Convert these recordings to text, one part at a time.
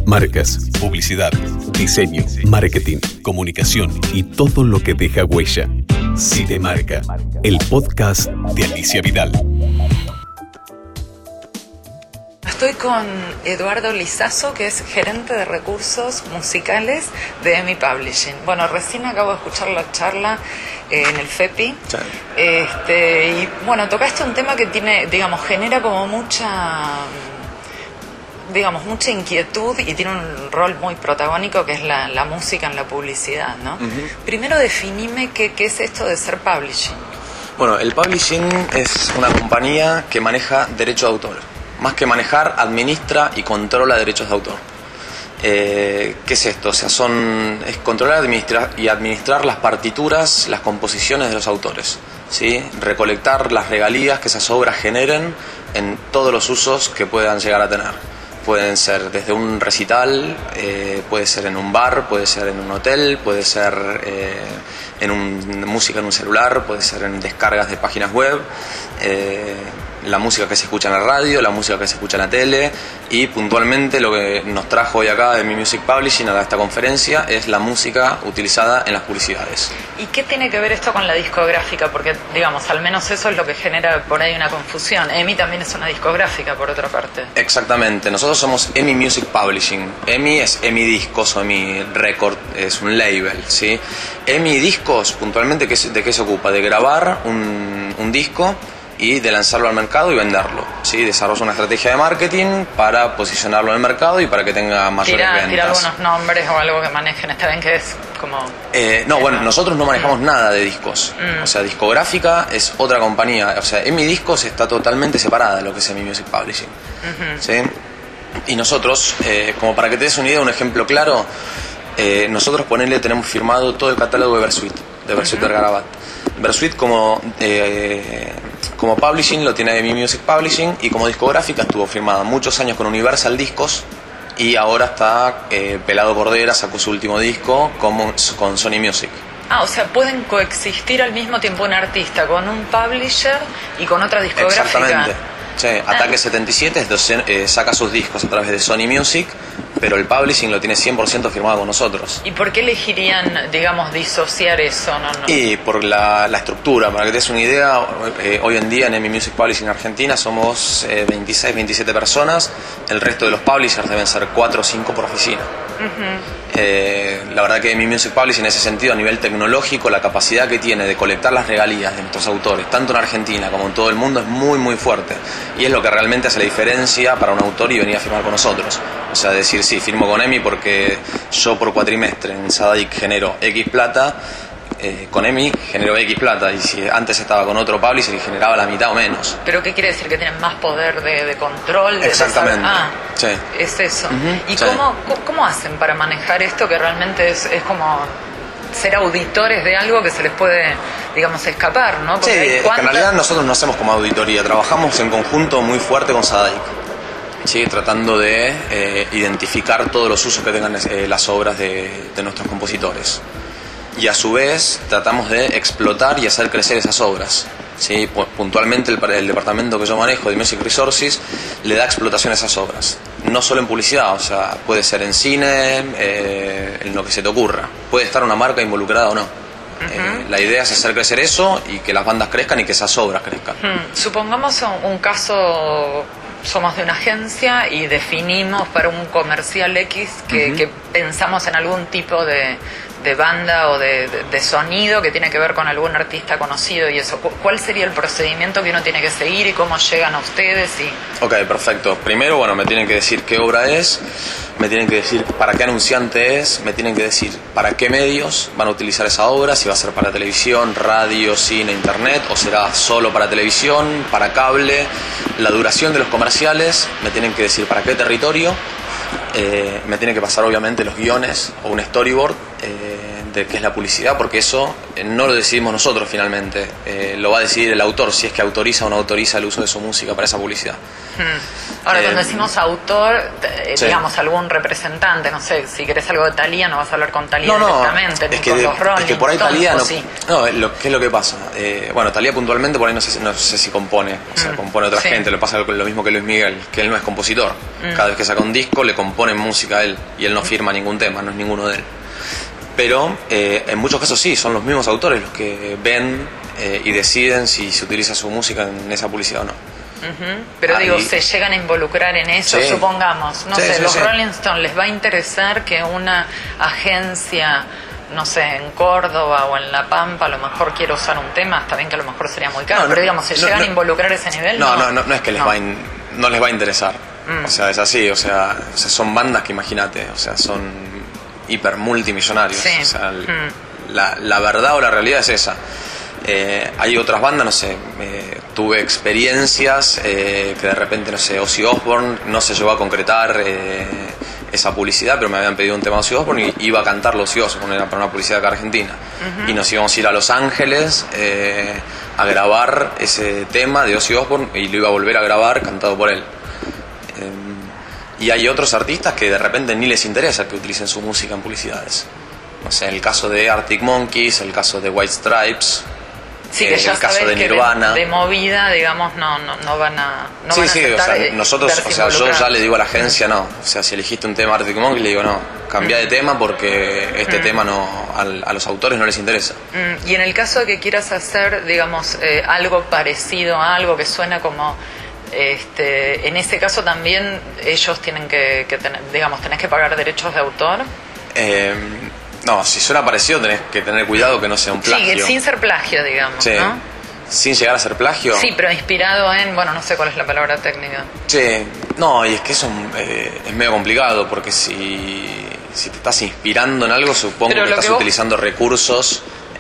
Marcas, publicidad, diseño, marketing, comunicación y todo lo que deja huella. Cinemarca, el podcast de Alicia Vidal. Estoy con Eduardo Lizazo, que es gerente de recursos musicales de EMI Publishing. Bueno, recién acabo de escuchar la charla en el FEPI. Sí. Y bueno, tocaste un tema que tiene, genera como mucha inquietud y tiene un rol muy protagónico, que es la música en la publicidad, ¿no? Uh-huh. Primero definime qué es esto de ser publishing. Bueno, el publishing es una compañía que maneja derechos de autor. Más que manejar, administra y controla derechos de autor. ¿Qué es esto? O sea, es controlar y administrar las partituras, las composiciones de los autores, ¿sí? Recolectar las regalías que esas obras generen en todos los usos que puedan llegar a tener. Pueden ser desde un recital, puede ser en un bar, puede ser en un hotel, puede ser música en un celular, puede ser en descargas de páginas web, la música que se escucha en la radio, la música que se escucha en la tele, y puntualmente lo que nos trajo hoy acá de EMI Music Publishing a esta conferencia es la música utilizada en las publicidades. ¿Y qué tiene que ver esto con la discográfica? Porque, al menos eso es lo que genera por ahí una confusión. EMI también es una discográfica, por otra parte. Exactamente. Nosotros somos EMI Music Publishing. EMI es EMI Discos o EMI Record, es un label, ¿sí? EMI Discos, puntualmente, ¿de qué se ocupa? De grabar un disco y de lanzarlo al mercado y venderlo, ¿sí? Desarrolla una estrategia de marketing para posicionarlo en el mercado y para que tenga mayores ventas. Tira algunos nombres o algo que manejen. Está bien que es como... nosotros no manejamos nada de discos. O sea, discográfica es otra compañía. O sea, EMI Discos está totalmente separada de lo que es EMI Music Publishing. Uh-huh. ¿Sí? Y nosotros, como para que te des una idea, un ejemplo claro, nosotros tenemos firmado todo el catálogo de Versuit, uh-huh. Vergarabat. Versuit como publishing lo tiene EMI Music Publishing, y como discográfica estuvo firmada muchos años con Universal Discos, y ahora está Pelado Cordera sacó su último disco con Sony Music. O sea, pueden coexistir al mismo tiempo un artista con un publisher y con otra discográfica. Exactamente. Sí, Ataque 77 saca sus discos a través de Sony Music, pero el publishing lo tiene 100% firmado con nosotros. ¿Y por qué elegirían, disociar eso? No. Y por la estructura. Para que te des una idea, hoy en día en EMI Music Publishing Argentina somos 26, 27 personas. El resto de los publishers deben ser 4 o 5 por oficina. Uh-huh. La verdad que EMI Music Publishing, en ese sentido, a nivel tecnológico, la capacidad que tiene de colectar las regalías de nuestros autores, tanto en Argentina como en todo el mundo, es muy, muy fuerte. Y es lo que realmente hace la diferencia para un autor y venir a firmar con nosotros. O sea, decir, sí, firmo con EMI porque yo por cuatrimestre en Sadaic genero X plata, con EMI genero X plata, y si antes estaba con otro publisher y generaba la mitad o menos. ¿Pero qué quiere decir? ¿Que tienen más poder de control? Exactamente. Sí. Es eso. Uh-huh. ¿Y sí. cómo hacen para manejar esto, que realmente es como ser auditores de algo que se les puede, escapar, ¿no? Porque sí, es que en realidad nosotros no hacemos como auditoría, trabajamos en conjunto muy fuerte con Sadaic, ¿sí? Tratando de identificar todos los usos que tengan las obras de nuestros compositores. Y a su vez tratamos de explotar y hacer crecer esas obras, ¿sí? Puntualmente el departamento que yo manejo de Music Resources le da explotación a esas obras, no solo en publicidad, o sea, puede ser en cine, en lo que se te ocurra, puede estar una marca involucrada o no. Uh-huh. La idea es hacer crecer eso y que las bandas crezcan y que esas obras crezcan. Supongamos un caso, somos de una agencia y definimos para un comercial X que pensamos en algún tipo de banda o de sonido que tiene que ver con algún artista conocido y eso. ¿Cuál sería el procedimiento que uno tiene que seguir y cómo llegan a ustedes? Ok, perfecto. Primero, me tienen que decir qué obra es, me tienen que decir para qué anunciante es, me tienen que decir para qué medios van a utilizar esa obra, si va a ser para televisión, radio, cine, internet, o será solo para televisión, para cable, la duración de los comerciales, me tienen que decir para qué territorio. Me tiene que pasar obviamente los guiones o un storyboard de qué es la publicidad, porque eso no lo decidimos nosotros finalmente, lo va a decidir el autor, si es que autoriza o no autoriza el uso de su música para esa publicidad. Ahora, cuando decimos autor, digamos, algún representante, no sé, si querés algo de Thalía, no vas a hablar con Thalía directamente, ni con los Rolling es que por ahí Thalía no, sí. ¿qué es lo que pasa? Bueno, Thalía puntualmente por ahí no sé si compone, o sea, compone otra gente, le pasa lo mismo que Luis Miguel, que él no es compositor. Cada vez que saca un disco le componen música a él, y él no firma ningún tema, no es ninguno de él. Pero en muchos casos sí, son los mismos autores los que ven y deciden si se utiliza su música en esa publicidad o no. Pero digo, se llegan a involucrar en eso, supongamos, no sé, los Rolling Stones, ¿les va a interesar que una agencia, no sé, en Córdoba o en La Pampa a lo mejor quiera usar un tema? Está bien que a lo mejor sería muy caro, pero digamos, ¿se llegan a involucrar a ese nivel? No es que no les va a interesar. O sea, es así, o sea, son bandas que imagínate, o sea, son hiper multimillonarios. O sea, la verdad o la realidad es esa. Hay otras bandas, no sé, tuve experiencias que de repente, no sé, Ozzy Osbourne no se llegó a concretar esa publicidad, pero me habían pedido un tema de Ozzy Osbourne y iba a cantarlo Ozzy Osbourne, era para una publicidad acá argentina. Y nos íbamos a ir a Los Ángeles a grabar ese tema de Ozzy Osbourne y lo iba a volver a grabar cantado por él. Y hay otros artistas que de repente ni les interesa que utilicen su música en publicidades. No sé, el caso de Arctic Monkeys, el caso de White Stripes. Sí, que ya el caso de Nirvana. De movida, digamos, no van a aceptar, o sea, nosotros, o sea, yo ya le digo a la agencia, no, o sea, si elegiste un tema Arctic Monkeys, le digo, no, cambia de tema porque este tema no a los autores no les interesa. Y en el caso de que quieras hacer, digamos, algo parecido a algo que suena como... en ese caso también ellos tienen que tener, digamos, tenés que pagar derechos de autor. No, si suena parecido tenés que tener cuidado que no sea un plagio. Sí, sin ser plagio, digamos, ¿no? Sin llegar a ser plagio. Sí, pero inspirado en, bueno, no sé cuál es la palabra técnica. Sí, no, y es que eso es medio complicado porque si te estás inspirando en algo, supongo que estás utilizando recursos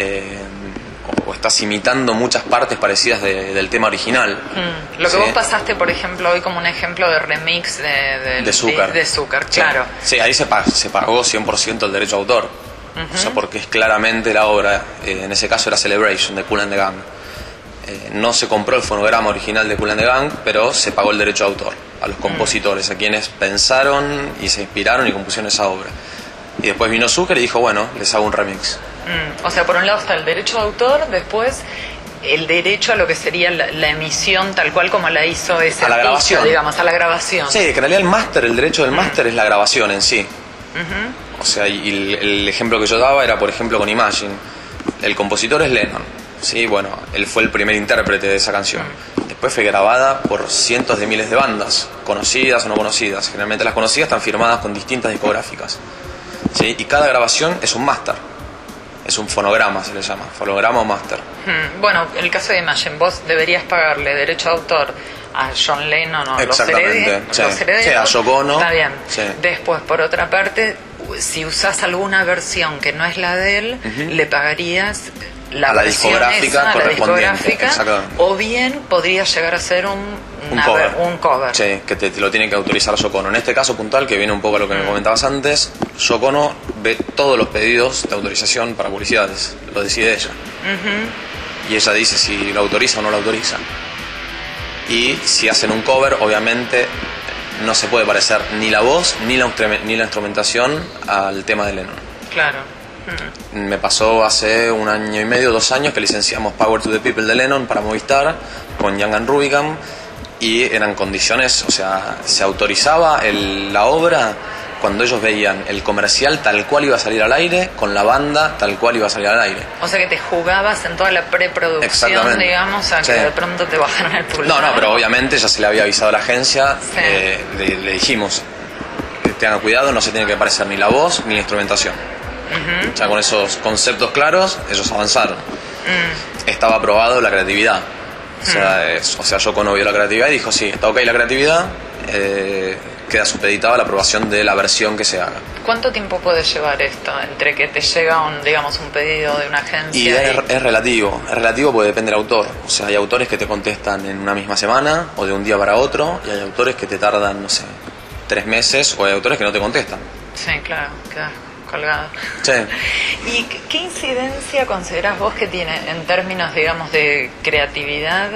o estás imitando muchas partes parecidas del tema original. Lo que vos pasaste, por ejemplo, hoy como un ejemplo de remix de Zúcar. De Zúcar, claro. Sí, ahí se pagó 100% el derecho de autor. O sea, porque es claramente la obra, en ese caso era Celebration de Kool and the Gang. No se compró el fonograma original de Kool and the Gang, pero se pagó el derecho de autor a los compositores, a quienes pensaron y se inspiraron y compusieron esa obra. Y después vino Zúcar y dijo, bueno, les hago un remix. O sea, por un lado está el derecho de autor, después el derecho a lo que sería la emisión tal cual como la hizo ese a la grabación, digamos, a la grabación. Sí, que en realidad el derecho del máster es la grabación en sí. O sea, y el ejemplo que yo daba era, por ejemplo, con Imagine. El compositor es Lennon, sí, bueno, él fue el primer intérprete de esa canción. Después fue grabada por cientos de miles de bandas, conocidas o no conocidas. Generalmente las conocidas están firmadas con distintas discográficas, ¿sí? Y cada grabación es un máster. Es un fonograma, se le llama, fonograma o máster. Bueno, en el caso de Imagine, vos deberías pagarle derecho de autor a John Lennon o los herederos, a Yoko Ono. Está bien. Sí. Después, por otra parte, si usás alguna versión que no es la de él, le pagarías la discográfica correspondiente. O bien podría llegar a ser un cover. Sí, que te lo tiene que autorizar Yoko Ono. En este caso puntual, que viene un poco a lo que me comentabas antes, Yoko Ono ve todos los pedidos de autorización para publicidades, lo decide ella. Y ella dice si lo autoriza o no lo autoriza. Y si hacen un cover, obviamente no se puede parecer ni la voz ni la instrumentación al tema de Lennon. Claro. Me pasó hace 1 año y medio, 2 años, que licenciamos Power to the People de Lennon para Movistar con Young and Rubicam, y eran condiciones, o sea, se autorizaba la obra cuando ellos veían el comercial tal cual iba a salir al aire, con la banda tal cual iba a salir al aire. O sea que te jugabas en toda la preproducción, digamos, a que de pronto te bajaran el pulgar. No, pero obviamente ya se le había avisado a la agencia, le dijimos, tengan cuidado, no se tiene que parecer ni la voz ni la instrumentación. Ya con esos conceptos claros, ellos avanzaron. Estaba aprobado la creatividad. O sea, Yoko Ono vio la creatividad y dijo, sí, está ok la creatividad, queda supeditada a la aprobación de la versión que se haga. ¿Cuánto tiempo puede llevar esto entre que te llega un pedido de una agencia? Y es relativo porque depende del autor. O sea, hay autores que te contestan en una misma semana o de un día para otro, y hay autores que te tardan, no sé, 3 meses, o hay autores que no te contestan. Sí, claro, quedas colgado. Sí. ¿Y qué incidencia considerás vos que tiene en términos, digamos, de creatividad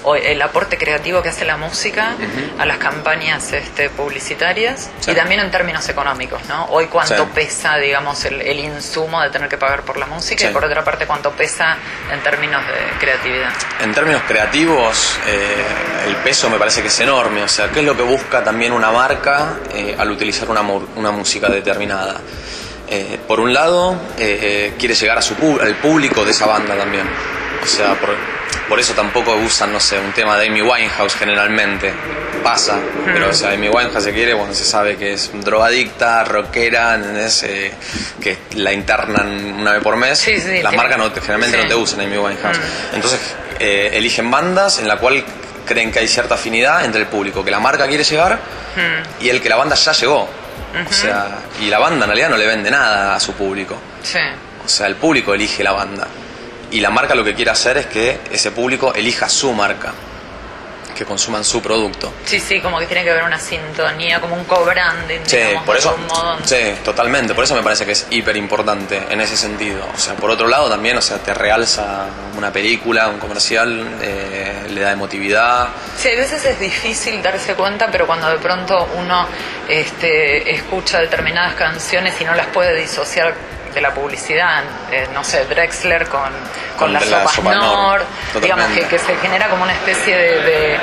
o el aporte creativo que hace la música a las campañas publicitarias, y también en términos económicos, ¿no? Hoy cuánto pesa, digamos, el insumo de tener que pagar por la música, y por otra parte cuánto pesa en términos de creatividad. En términos creativos, el peso me parece que es enorme. O sea, ¿qué es lo que busca también una marca al utilizar una música determinada? Por un lado, quiere llegar al público de esa banda también. O sea, por eso tampoco usan, no sé, un tema de Amy Winehouse generalmente. Pasa, pero o sea, Amy Winehouse se sabe que es drogadicta, rockera, ¿entendés? Que la internan una vez por mes. Las marcas generalmente no te usan Amy Winehouse. Entonces, eligen bandas en la cual creen que hay cierta afinidad entre el público que la marca quiere llegar y el que la banda ya llegó. O sea, y la banda en realidad no le vende nada a su público. O sea, el público elige la banda. Y la marca lo que quiere hacer es que ese público elija su marca, que consuman su producto. Sí, como que tiene que haber una sintonía, como un co-branding, digamos, por eso, de algún modo. Sí, totalmente. Por eso me parece que es hiper importante en ese sentido. O sea, por otro lado también, o sea, te realza una película, un comercial, le da emotividad. Sí, a veces es difícil darse cuenta, pero cuando de pronto uno escucha determinadas canciones y no las puede disociar de la publicidad, no sé, Drexler con las sopas Nor, digamos que se genera como una especie de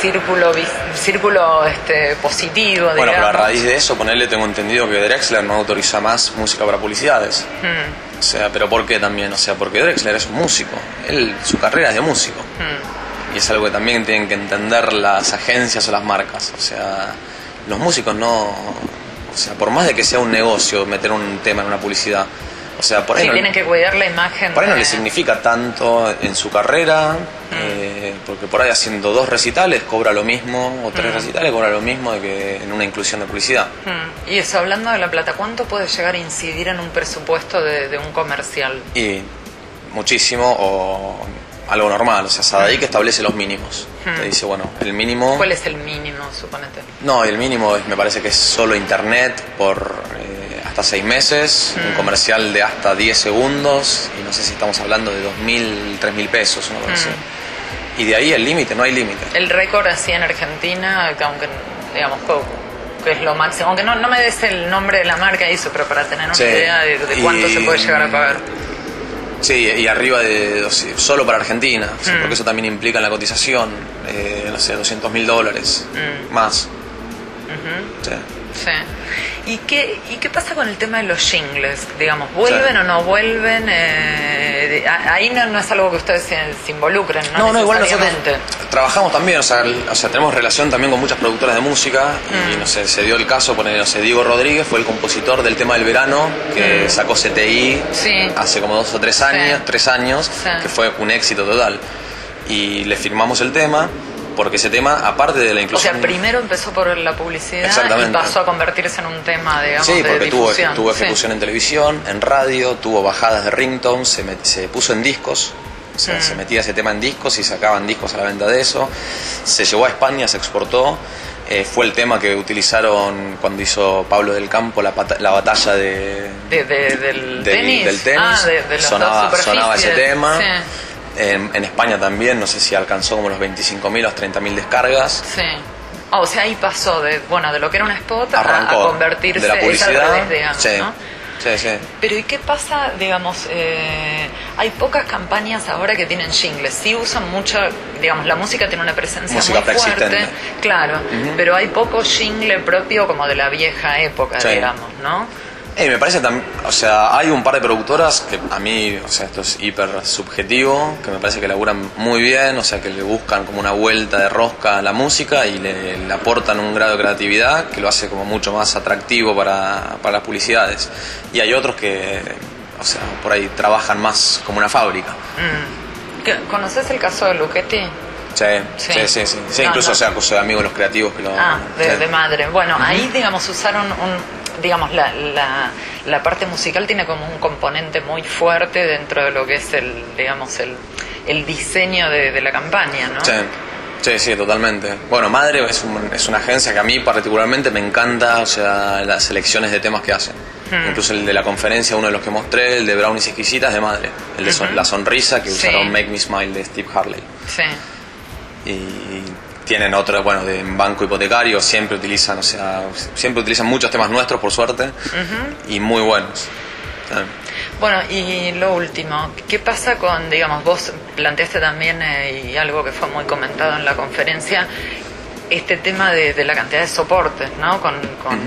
círculo positivo. Bueno, digamos. pero a raíz de eso, tengo entendido que Drexler no autoriza más música para publicidades. O sea, pero ¿por qué también? O sea, porque Drexler es un músico, su carrera es de músico. Y es algo que también tienen que entender las agencias o las marcas. O sea, los músicos o sea, por más de que sea un negocio meter un tema en una publicidad, o sea, por ahí tienen que cuidar la imagen. Por ahí no le significa tanto en su carrera, porque por ahí haciendo 2 recitales cobra lo mismo, o 3 recitales cobra lo mismo de que en una inclusión de publicidad. Y eso, hablando de la plata, ¿cuánto puede llegar a incidir en un presupuesto de un comercial? Y muchísimo, o algo normal. O sea, Sadaic establece los mínimos. Te dice, bueno, el mínimo... ¿Cuál es el mínimo, suponete? No, el mínimo me parece que es solo internet por hasta 6 meses, un comercial de hasta 10 segundos, y no sé si estamos hablando de 2.000, 3.000 pesos, una cosa así. Y de ahí el límite, no hay límite. El récord así en Argentina, aunque digamos que es lo máximo, aunque no me des el nombre de la marca y eso, pero para tener una idea de cuánto se puede llegar a pagar. Sí, y arriba solo para Argentina, o sea, porque eso también implica en la cotización, no sé, $200.000 más. Sí. ¿Y qué pasa con el tema de los jingles? Digamos, ¿vuelven o no vuelven? Ahí no es algo que ustedes se involucren, ¿no? No, igual nosotros trabajamos también, o sea, tenemos relación también con muchas productoras de música, y no sé, se dio el caso, Diego Rodríguez fue el compositor del tema del verano, que sacó CTI hace como 2 o 3 años, que fue un éxito total. Y le firmamos el tema, porque ese tema, aparte de la inclusión... O sea, primero empezó por la publicidad y pasó a convertirse en un tema, digamos, de difusión. Sí, porque tuvo ejecución en televisión, en radio, tuvo bajadas de ringtone, se puso en discos, o sea, se metía ese tema en discos y sacaban discos a la venta de eso. Se llevó a España, se exportó. Fue el tema que utilizaron cuando hizo Pablo del Campo la batalla del tenis. De sonaba ese tema. Sí. En España también, no sé si alcanzó como los 25.000 o 30.000 descargas. Sí. O sea, ahí pasó de lo que era un spot a convertirse de la publicidad, al revés, digamos, ¿no? Sí. Pero ¿y qué pasa, digamos, hay pocas campañas ahora que tienen jingles? Sí usan mucho, digamos, la música tiene una presencia muy fuerte, claro, pero hay poco jingle propio como de la vieja época, digamos, ¿no? Me parece también, o sea, hay un par de productoras que a mí, o sea, esto es hiper subjetivo, que me parece que laburan muy bien, o sea, que le buscan como una vuelta de rosca a la música y le aportan un grado de creatividad que lo hace como mucho más atractivo para las publicidades. Y hay otros que, o sea, por ahí trabajan más como una fábrica. ¿Conoces el caso de Luchetti? Sí, incluso, o sea, soy amigo de los creativos que lo... de madre. Bueno, ahí, digamos, usaron digamos, la parte musical tiene como un componente muy fuerte dentro de lo que es el diseño de la campaña, ¿no? Sí, totalmente. Bueno, Madre es una agencia que a mí particularmente me encanta, o sea, las selecciones de temas que hacen. Incluso el de la conferencia, uno de los que mostré, el de Brownies Exquisitas, de Madre. El de La Sonrisa, que usaron Make Me Smile de Steve Harley. Sí. y tienen otro, bueno, de banco hipotecario, siempre utilizan muchos temas nuestros, por suerte, y muy buenos. Bueno, y lo último, ¿qué pasa con, digamos, vos planteaste también, y algo que fue muy comentado en la conferencia, este tema de la cantidad de soportes, ¿no? Con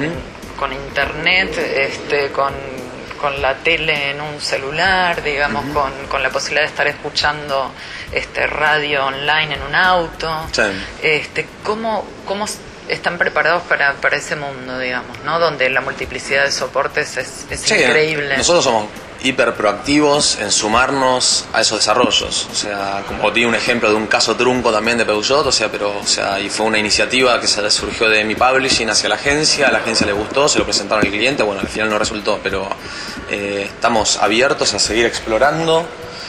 internet, con la tele en un celular, digamos, con la posibilidad de estar escuchando radio online en un auto. Sí. ¿Cómo están preparados para ese mundo, digamos, ¿no? Donde la multiplicidad de soportes es sí, increíble. Nosotros somos hiper proactivos en sumarnos a esos desarrollos. O sea, como di un ejemplo de un caso trunco también de Peugeot, y fue una iniciativa que surgió de mi publishing hacia la agencia, a la agencia le gustó, se lo presentaron al cliente, bueno, al final no resultó, pero estamos abiertos a seguir explorando,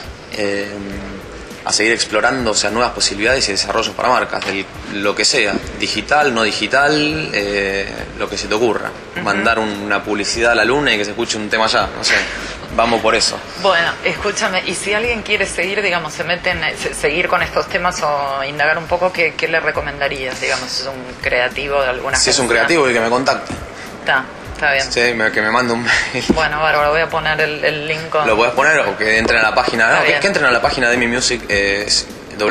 nuevas posibilidades y desarrollos para marcas, de lo que sea, digital, no digital, lo que se te ocurra. Mandar una publicidad a la luna y que se escuche un tema allá, no sé, vamos por eso. Bueno, escúchame, y si alguien quiere seguir, digamos, seguir con estos temas o indagar un poco, ¿qué le recomendarías? Digamos, ¿es un creativo de alguna Si es un creativo, el que me contacte. Está bien. Sí, que me mande un mail. Bueno, bárbaro, voy a poner el link. Lo puedes poner o que entren a la página. Que entren a la página de Emi Music, es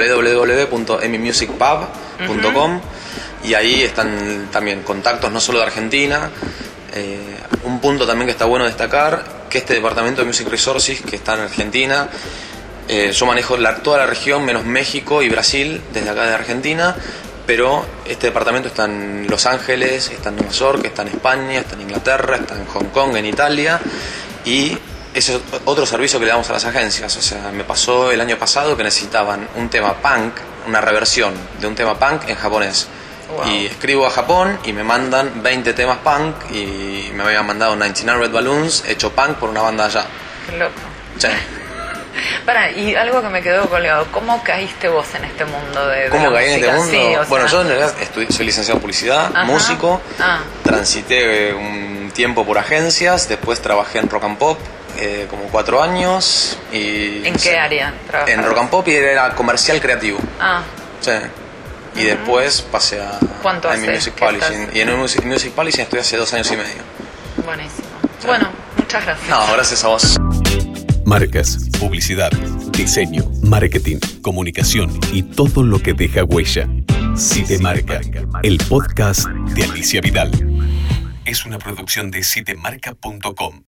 www.emimusicpub.com, y ahí están también contactos no solo de Argentina. Un punto también que está bueno destacar, que este departamento de Music Resources, que está en Argentina, yo manejo toda la región menos México y Brasil desde acá de Argentina. Pero este departamento está en Los Ángeles, está en Nueva York, está en España, está en Inglaterra, está en Hong Kong, en Italia, y ese es otro servicio que le damos a las agencias. O sea, me pasó el año pasado que necesitaban un tema punk, una reversión de un tema punk en japonés. Wow. Y escribo a Japón y me mandan 20 temas punk, y me habían mandado 99 Red Balloons hecho punk por una banda allá. Qué loco. Sí. Y algo que me quedó colgado, ¿cómo caíste vos en este mundo de ¿Cómo la caí música? en este mundo? Sí, bueno, yo en realidad soy licenciado en publicidad, músico, transité un tiempo por agencias, después trabajé en Rock and Pop como 4 años. Y, ¿En qué área trabajaste? En Rock and Pop, y era comercial creativo. Sí. Y después pasé a Emi Music Publishing. Y en Emi Music Publishing estoy hace 2 años y medio. Buenísimo. Sí. Bueno, muchas gracias. No, gracias a vos. Marcas, publicidad, diseño, marketing, comunicación y todo lo que deja huella. Si te marca, el podcast de Alicia Vidal. Es una producción de sitemarca.com.